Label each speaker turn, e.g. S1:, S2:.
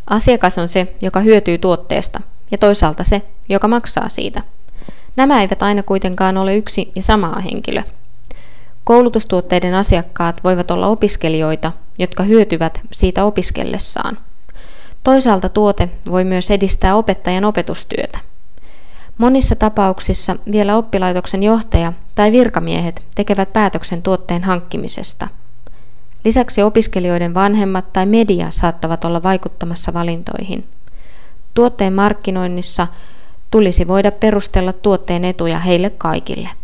S1: Asiakas on se, joka hyötyy tuotteesta, ja toisaalta se, joka maksaa siitä. Nämä eivät aina kuitenkaan ole yksi ja sama henkilö. Koulutustuotteiden asiakkaat voivat olla opiskelijoita, jotka hyötyvät siitä opiskellessaan. Toisaalta tuote voi myös edistää opettajan opetustyötä. Monissa tapauksissa vielä oppilaitoksen johtaja tai virkamiehet tekevät päätöksen tuotteen hankkimisesta. Lisäksi opiskelijoiden vanhemmat tai media saattavat olla vaikuttamassa valintoihin. Tuotteen markkinoinnissa tulisi voida perustella tuotteen etuja heille kaikille.